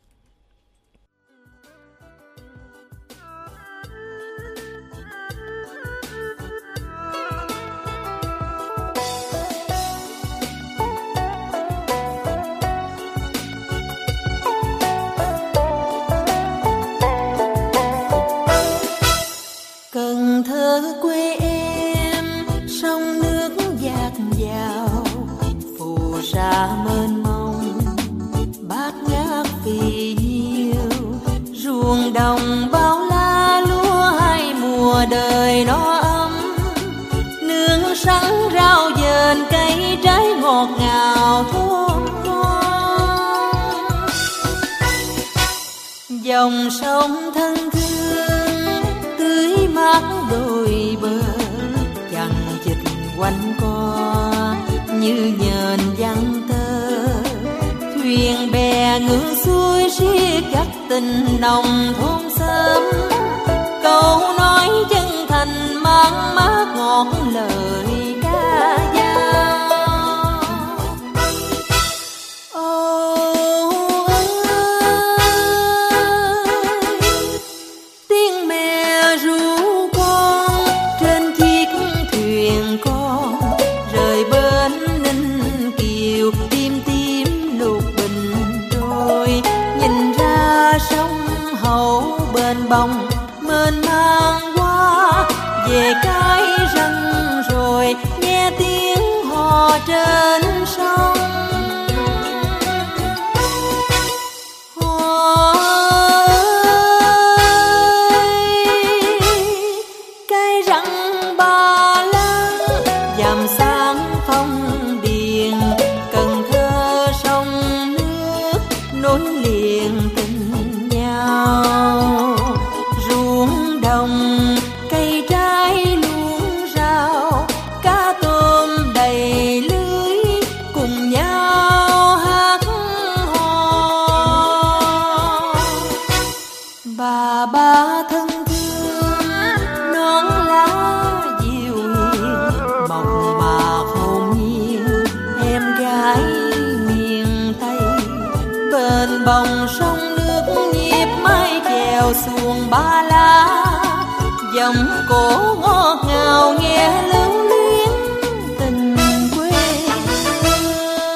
Cần Thơ quê em, sông nước dạt dào, phù sa mênh mông, bát ngát vì nhiêu, ruộng đồng bao la lúa hai mùa đời nó ấm, nương sắn rau dền cây trái ngọt ngào thơm ngon, dòng sông thân thương tưới mát đôi bờ, chằng chịt quanh co như nhện giăng tơ, thuyền bè ngược xuôi xiết gắt tình nồng thôn xóm, câu nói chân thành mang mát ngọt lời ca dao. Tiếng mẹ ru con trên chiếc thuyền con, rời bến Ninh Kiều tim tím lục bình trôi, nhìn ra sông Hậu bên bồng mênh mang qua, về cái răng rồi nghe tiếng hò trên sông. Cái răng Ba Lan dằm sáng phong điền, Cần Thơ sông nước nối liền tình nhau, ruộng đồng cây trái luống rau, cá tôm đầy lưới cùng nhau hát hò. Bà thân thương nón lá dịu hiền, mộng mạc hồn nhiên em gái miền Tây, bên bồng sông nước nhịp mái chèo xuồng Ba La, dòng cổ ngọt ngào nghe lưu luyến tình quê hương.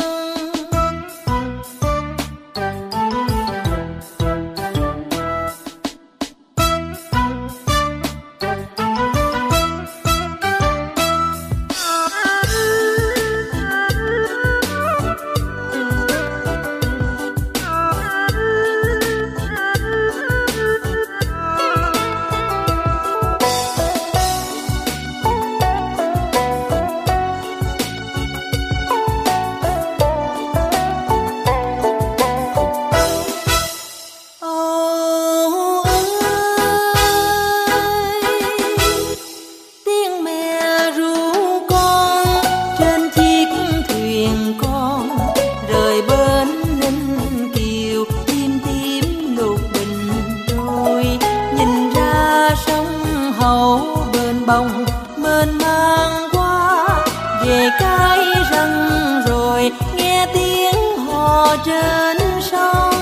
Tiếng mẹ ru con trên chiếc thuyền con, rời bến Ninh Kiều tim tím lục bình trôi, nhìn ra sông Hậu bên bồng mênh mang qua, về cái răng rồi nghe tiếng hò trên sông.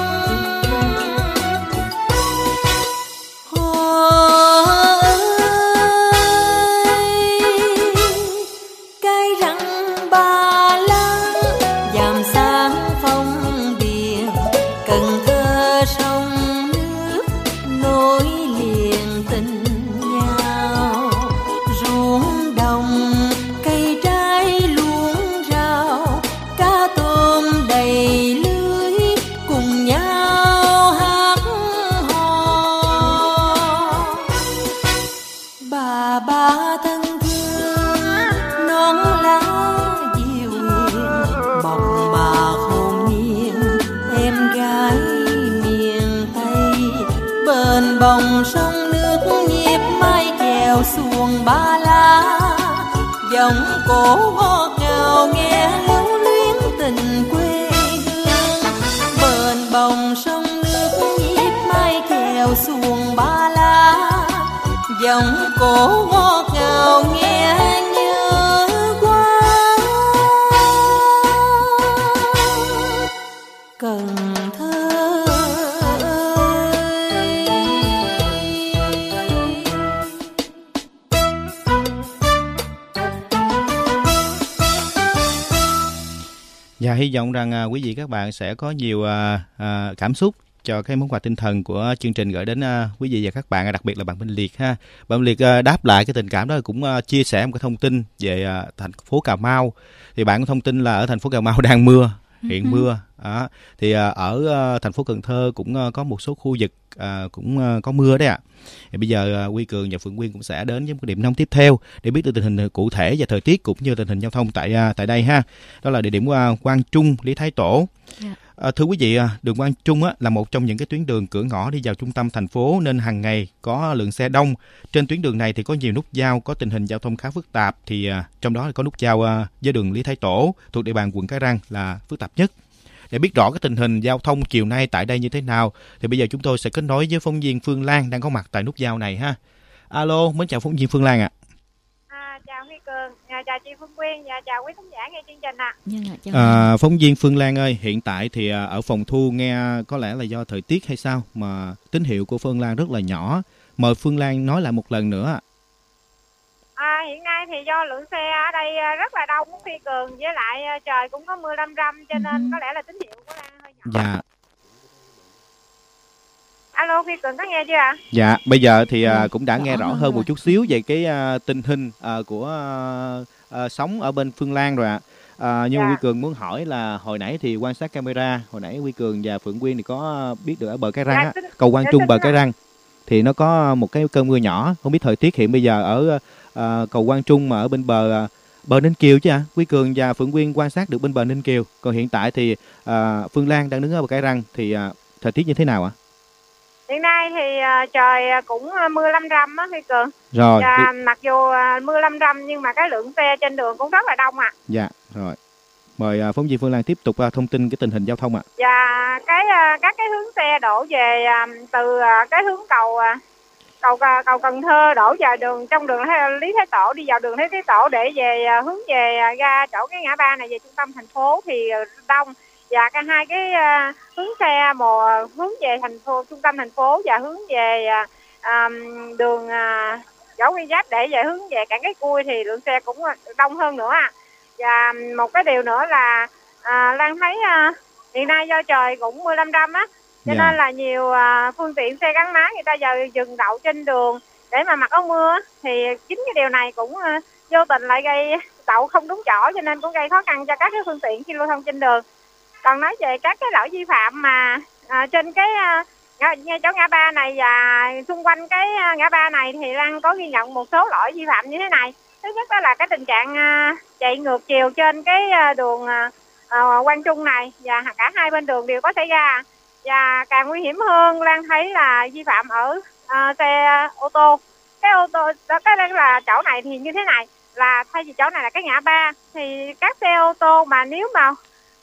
Cái răng Ba Lan dằm sáng phong điền, Cần Thơ sông nước nối liền tình nhau, ruộng đồng cây trái luống rau, cá tôm đầy lưới cùng nhau hát hò. Bà thân thương nón lá dịu hiền, mộng mạc hồn nhiên em gái miền Tây, bên bồng sông nước nhịp mái chèo khèo xuồng Ba La, giọng cổ ngọt ngào nghe lưu luyến tình quê hương. Bền bồng sông nước nhịp mai khèo xuồng Ba La, giọng cổ ngọt ngào nghe nhớ quá Cần Thơ. Và hy vọng rằng quý vị các bạn sẽ có nhiều cảm xúc cho cái món quà tinh thần của chương trình gửi đến quý vị và các bạn, đặc biệt là bạn Minh Liệt ha. Bạn Minh Liệt đáp lại cái tình cảm đó, cũng chia sẻ một cái thông tin về thành phố Cà Mau. Thì bạn có thông tin là ở thành phố Cà Mau đang mưa, hiện mưa. Thì ở thành phố Cần Thơ cũng có một số khu vực cũng có mưa đấy ạ. Thì bây giờ Huy Cường và Phượng Quyên cũng sẽ đến với một cái điểm nóng tiếp theo để biết được tình hình cụ thể và thời tiết cũng như tình hình giao thông tại đây ha. Đó là địa điểm Quang Trung, Lý Thái Tổ. Thưa quý vị, đường Quang Trung là một trong những cái tuyến đường cửa ngõ đi vào trung tâm thành phố nên hàng ngày có lượng xe đông. Trên tuyến đường này thì có nhiều nút giao, có tình hình giao thông khá phức tạp. Thì trong đó có nút giao với đường Lý Thái Tổ thuộc địa bàn quận Cái Răng là phức tạp nhất. Để biết rõ cái tình hình giao thông chiều nay tại đây như thế nào thì bây giờ chúng tôi sẽ kết nối với phóng viên Phương Lan đang có mặt tại nút giao này ha. Alo, mến chào phóng viên Phương Lan ạ. Chào Huy Cường, chào chị Phương Quyên và chào quý khán giả nghe chương trình Phóng viên Phương Lan ơi, hiện tại thì ở phòng thu nghe có lẽ là do thời tiết hay sao mà tín hiệu của Phương Lan rất là nhỏ. Mời Phương Lan nói lại một lần nữa. Hiện nay thì do lượng xe ở đây rất là đông Huy Cường, với lại trời cũng có mưa răm răm cho nên có lẽ là tín hiệu của Lan hơi nhỏ. Dạ. Alo Huy Cường có nghe chưa ạ? Dạ, bây giờ thì cũng đã nghe rõ hơn một chút xíu về cái tình hình của sóng ở bên Phương Lan rồi ạ. Nhưng Huy Cường muốn hỏi là hồi nãy thì quan sát camera, hồi nãy Huy Cường và Phượng Quyên thì có biết được ở bờ Cái Răng cầu Quang Trung bờ Cái Răng thì nó có một cái cơn mưa nhỏ. Không biết thời tiết hiện bây giờ ở cầu Quang Trung mà ở bên bờ Ninh Kiều chứ ạ? Huy Cường và Phượng Quyên quan sát được bên bờ Ninh Kiều. Còn hiện tại thì Phương Lan đang đứng ở bờ Cái Răng thì thời tiết như thế nào ạ? Hiện nay thì trời cũng mưa lâm râm á Huy Cường. Rồi. Và mặc dù mưa lâm râm nhưng mà cái lượng xe trên đường cũng rất là đông ạ. Dạ, rồi. Mời phóng viên Phương Lan tiếp tục thông tin cái tình hình giao thông ạ. Và các cái hướng xe đổ về từ cái hướng cầu Cần Thơ đổ vào trong đường Lý Thái Tổ, đi vào đường Lý Thái Tổ để hướng về ra chỗ cái ngã ba này về trung tâm thành phố thì đông. Và cả hai cái hướng xe, một hướng về trung tâm thành phố và hướng về đường Võ Nguyên Giáp để hướng về cảng Cái Cui thì lượng xe cũng đông hơn nữa ạ. Và một cái điều nữa là Lan thấy hiện nay do trời cũng mưa lâm râm á, cho nên là nhiều phương tiện xe gắn máy người ta giờ dừng đậu trên đường để mà mặc áo mưa, thì chính cái điều này cũng vô tình lại gây đậu không đúng chỗ, cho nên cũng gây khó khăn cho các cái phương tiện khi lưu thông trên đường. Còn nói về các cái lỗi vi phạm mà trên cái ngay chỗ ngã ba này và xung quanh cái ngã ba này thì Lan có ghi nhận một số lỗi vi phạm như thế này. Thứ nhất đó là cái tình trạng chạy ngược chiều trên cái đường Quang Trung này, và cả hai bên đường đều có xảy ra. Và càng nguy hiểm hơn, Lan thấy là vi phạm ở xe ô tô. Cái ô tô đó, cái là chỗ này thì như thế này, là thay vì chỗ này là cái ngã ba thì các xe ô tô mà nếu mà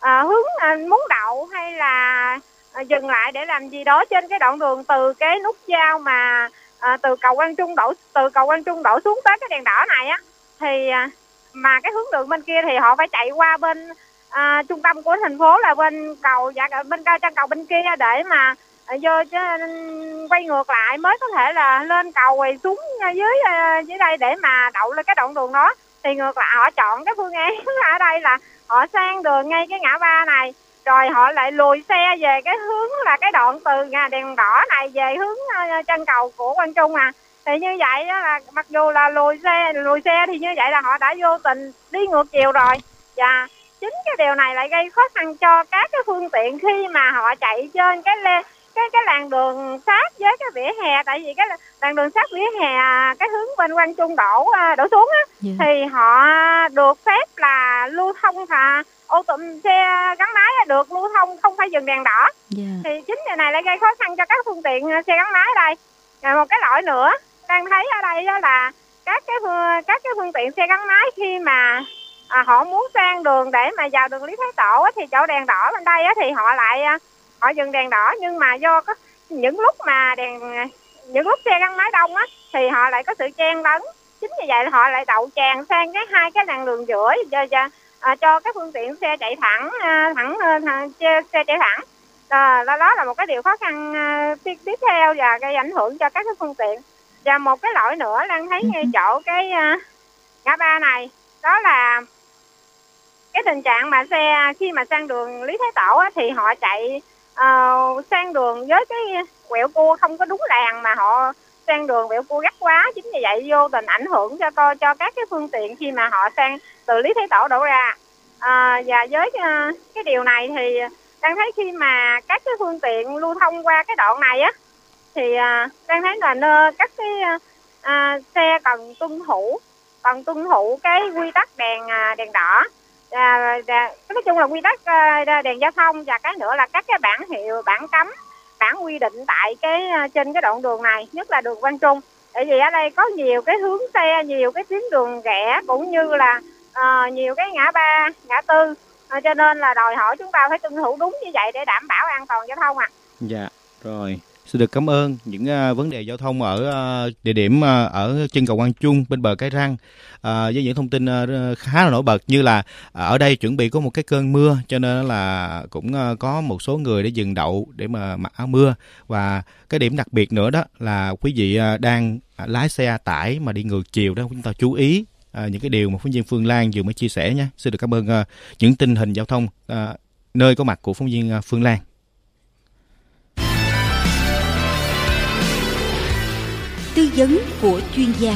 hướng muốn đậu hay là dừng lại để làm gì đó trên cái đoạn đường từ cái nút giao mà từ cầu Quang Trung đổ xuống tới cái đèn đỏ này á, thì mà cái hướng đường bên kia thì họ phải chạy qua bên trung tâm của thành phố là bên cầu bên chân cầu bên kia để mà vô quay ngược lại mới có thể là lên cầu quay xuống dưới đây để mà đậu lên cái đoạn đường đó. Thì ngược lại họ chọn cái phương án ở đây là họ sang đường ngay cái ngã ba này, rồi họ lại lùi xe về cái hướng là cái đoạn từ đèn đỏ này về hướng chân cầu của Quang Trung Thì như vậy là mặc dù là lùi xe thì như vậy là họ đã vô tình đi ngược chiều rồi. Và chính cái điều này lại gây khó khăn cho các cái phương tiện khi mà họ chạy trên cái làn đường sát với cái vỉa hè, tại vì cái làn đường sát vỉa hè cái hướng bên Quang Trung đổ xuống á, thì họ được phép là lưu thông ô tô xe gắn máy được lưu thông không phải dừng đèn đỏ. Thì chính điều này lại gây khó khăn cho các phương tiện xe gắn máy đây. Rồi một cái lỗi nữa đang thấy ở đây đó là các cái phương tiện xe gắn máy khi mà họ muốn sang đường để mà vào đường Lý Thái Tổ thì chỗ đèn đỏ bên đây thì họ dừng đèn đỏ, nhưng mà do có những lúc xe gắn máy đông thì họ lại có sự chen lấn, chính vì vậy họ lại đậu tràn sang hai cái làn đường giữa cho các phương tiện xe chạy thẳng xe chạy thẳng. Đó là một cái điều khó khăn tiếp theo và gây ảnh hưởng cho các cái phương tiện. Và một cái lỗi nữa đang thấy ngay chỗ cái ngã ba này, đó là cái tình trạng mà xe khi mà sang đường Lý Thái Tổ thì họ chạy sang đường với cái quẹo cua không có đúng làn, mà họ sang đường quẹo cua gắt quá, chính vì vậy vô tình ảnh hưởng cho các cái phương tiện khi mà họ sang từ Lý Thái Tổ đổ ra. Và với cái điều này thì đang thấy khi mà các cái phương tiện lưu thông qua cái đoạn này thì đang thấy là các cái xe cần tuân thủ cái quy tắc đèn đỏ, nói chung là quy tắc đèn giao thông, và cái nữa là các cái bảng hiệu, bảng cấm, bảng quy định tại trên cái đoạn đường này, nhất là đường Quang Trung. Tại vì ở đây có nhiều cái hướng xe, nhiều cái tuyến đường rẽ, cũng như là nhiều cái ngã ba, ngã tư, cho nên là đòi hỏi chúng ta phải tuân thủ đúng như vậy để đảm bảo an toàn giao thông ạ. Dạ, rồi. Xin được cảm ơn những vấn đề giao thông ở địa điểm ở chân cầu Quang Trung bên bờ Cái Răng, với những thông tin khá là nổi bật, như là ở đây chuẩn bị có một cái cơn mưa, cho nên là cũng có một số người để dừng đậu để mà mặc áo mưa. Và cái điểm đặc biệt nữa đó là quý vị đang lái xe tải mà đi ngược chiều đó, chúng ta chú ý những cái điều mà phóng viên Phương Lan vừa mới chia sẻ nhé. Xin được cảm ơn những tình hình giao thông nơi có mặt của phóng viên Phương Lan. Tư vấn của chuyên gia.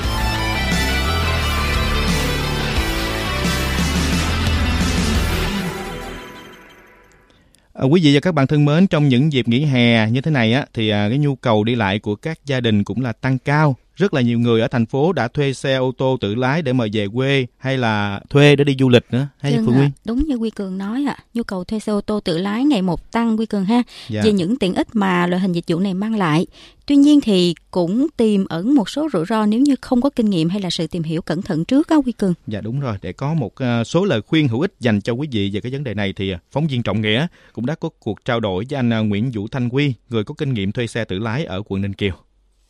Quý vị và các bạn thân mến, trong những dịp nghỉ hè như thế này thì cái nhu cầu đi lại của các gia đình cũng là tăng cao. Rất là nhiều người ở thành phố đã thuê xe ô tô tự lái để mà về quê, hay là thuê để đi du lịch nữa. Hay Phương Nguyên? Đúng như Quy Cường nói nhu cầu thuê xe ô tô tự lái ngày một tăng, Quy Cường ha. Dạ. Về những tiện ích mà loại hình dịch vụ này mang lại. Tuy nhiên thì cũng tiềm ẩn một số rủi ro nếu như không có kinh nghiệm hay là sự tìm hiểu cẩn thận trước đó, Quy Cường. Dạ đúng rồi, để có một số lời khuyên hữu ích dành cho quý vị về cái vấn đề này thì phóng viên Trọng Nghĩa cũng đã có cuộc trao đổi với anh Nguyễn Vũ Thanh Quy, người có kinh nghiệm thuê xe tự lái ở quận Ninh Kiều.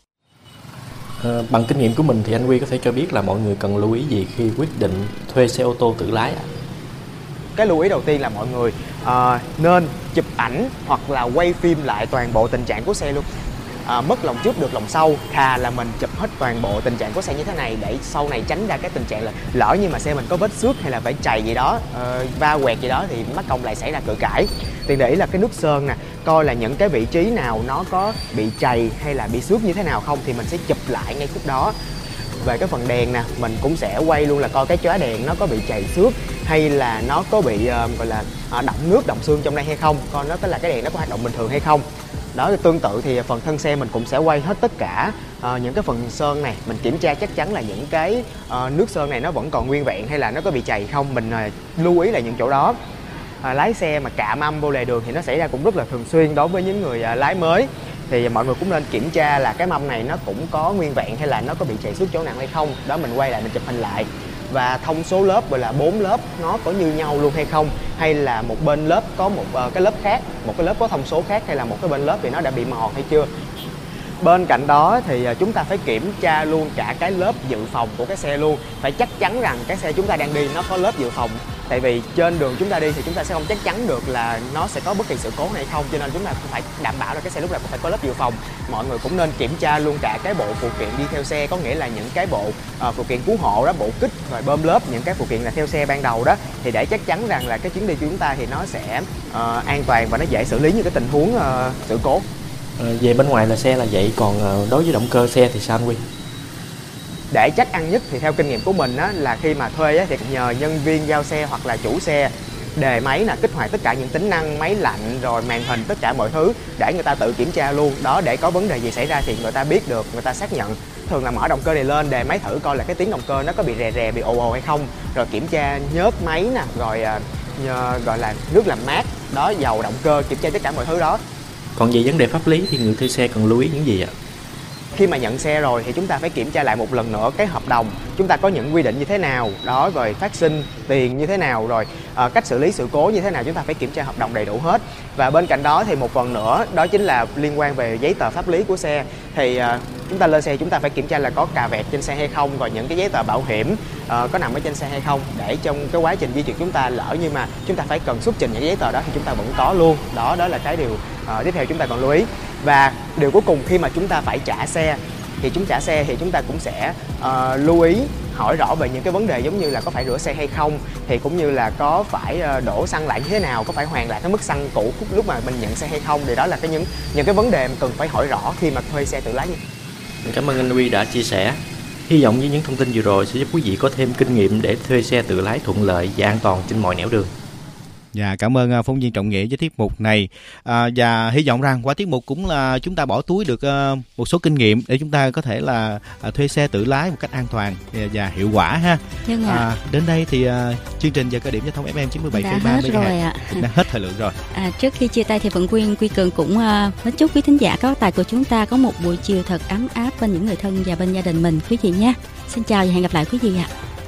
Bằng kinh nghiệm của mình thì anh Quy có thể cho biết là mọi người cần lưu ý gì khi quyết định thuê xe ô tô tự lái ạ? Cái lưu ý đầu tiên là mọi người nên chụp ảnh hoặc là quay phim lại toàn bộ tình trạng của xe luôn. Mất lòng trước được lòng sau, thà là mình chụp hết toàn bộ tình trạng của xe như thế này để sau này tránh ra cái tình trạng là lỡ như mà xe mình có vết xước hay là phải chày gì đó, va quẹt gì đó thì mắc công lại xảy ra cự cãi. Tiền để ý là cái nút sơn nè, coi là những cái vị trí nào nó có bị chày hay là bị xước như thế nào không thì mình sẽ chụp lại ngay khúc đó. Về cái phần đèn nè, mình cũng sẽ quay luôn là coi cái chóa đèn nó có bị chày xước hay là nó có bị gọi là đọng nước, đọng xương trong đây hay không, coi nó là cái đèn nó có hoạt động bình thường hay không. Đó, tương tự thì phần thân xe mình cũng sẽ quay hết tất cả những cái phần sơn này, mình kiểm tra chắc chắn là những cái nước sơn này nó vẫn còn nguyên vẹn hay là nó có bị chày không, mình lưu ý là những chỗ đó. Lái xe mà cạm âm vô lề đường thì nó xảy ra cũng rất là thường xuyên đối với những người lái mới, thì mọi người cũng nên kiểm tra là cái mâm này nó cũng có nguyên vẹn hay là nó có bị chày xước chỗ nào hay không. Đó, mình quay lại mình chụp hình lại, và thông số lớp gọi là 4 lớp nó có như nhau luôn hay không, hay là một bên lớp có một cái lớp khác, một cái lớp có thông số khác, hay là một cái bên lớp thì nó đã bị mòn hay chưa. Bên cạnh đó thì chúng ta phải kiểm tra luôn cả cái lớp dự phòng của cái xe luôn, phải chắc chắn rằng cái xe chúng ta đang đi nó có lớp dự phòng. Tại vì trên đường chúng ta đi thì chúng ta sẽ không chắc chắn được là nó sẽ có bất kỳ sự cố hay không, cho nên chúng ta phải đảm bảo là cái xe lúc nào cũng phải có lớp dự phòng. Mọi người cũng nên kiểm tra luôn cả cái bộ phụ kiện đi theo xe, có nghĩa là những cái bộ phụ kiện cứu hộ đó, bộ kích rồi bơm lớp, những cái phụ kiện là theo xe ban đầu đó, thì để chắc chắn rằng là cái chuyến đi của chúng ta thì nó sẽ an toàn và nó dễ xử lý những cái tình huống sự cố. Về bên ngoài là xe là vậy, còn đối với động cơ xe thì sao anh Quy? Để chắc ăn nhất thì theo kinh nghiệm của mình á, là khi mà thuê á, thì nhờ nhân viên giao xe hoặc là chủ xe đề máy là kích hoạt tất cả những tính năng máy lạnh rồi màn hình, tất cả mọi thứ để người ta tự kiểm tra luôn đó, để có vấn đề gì xảy ra thì người ta biết được, người ta xác nhận. Thường là mở động cơ này lên, đề máy thử coi là cái tiếng động cơ nó có bị rè rè, bị ồ ồ hay không, rồi kiểm tra nhớt máy nè, rồi gọi là nước làm mát đó, dầu động cơ, kiểm tra tất cả mọi thứ đó. Còn về vấn đề pháp lý thì người thuê xe cần lưu ý những gì ạ? khi mà nhận xe rồi thì chúng ta phải kiểm tra lại một lần nữa cái hợp đồng, chúng ta có những quy định như thế nào đó, rồi phát sinh tiền như thế nào, rồi cách xử lý sự cố như thế nào, chúng ta phải kiểm tra hợp đồng đầy đủ hết. Và bên cạnh đó thì một phần nữa đó chính là liên quan về giấy tờ pháp lý của xe. Thì chúng ta lên xe chúng ta phải kiểm tra là có cà vẹt trên xe hay không, rồi những cái giấy tờ bảo hiểm có nằm ở trên xe hay không, để trong cái quá trình di chuyển chúng ta lỡ như mà chúng ta phải cần xuất trình những giấy tờ đó thì chúng ta vẫn có luôn. Đó là cái điều tiếp theo chúng ta còn lưu ý. Và điều cuối cùng, khi mà chúng ta phải trả xe thì chúng ta cũng sẽ lưu ý hỏi rõ về những cái vấn đề giống như là có phải rửa xe hay không, thì cũng như là có phải đổ xăng lại như thế nào, có phải hoàn lại cái mức xăng cũ lúc mà mình nhận xe hay không. Thì đó là những cái vấn đề mà cần phải hỏi rõ khi mà thuê xe tự lái. Cảm ơn anh Huy đã chia sẻ. Hy vọng với những thông tin vừa rồi sẽ giúp quý vị có thêm kinh nghiệm để thuê xe tự lái thuận lợi và an toàn trên mọi nẻo đường. Dạ, cảm ơn phóng viên Trọng Nghĩa với tiết mục này, và hy vọng rằng qua tiết mục cũng là chúng ta bỏ túi được một số kinh nghiệm để chúng ta có thể là thuê xe tự lái một cách an toàn và hiệu quả ha. Đến đây thì chương trình Giờ Cao Điểm Giao thông FM 97,3 MHz đã hết thời lượng rồi. Trước khi chia tay thì Vận Quyên, Quy Cường cũng mến chúc quý thính giả các bác tài của chúng ta có một buổi chiều thật ấm áp bên những người thân và bên gia đình mình quý vị nhé. Xin chào và hẹn gặp lại quý vị ạ.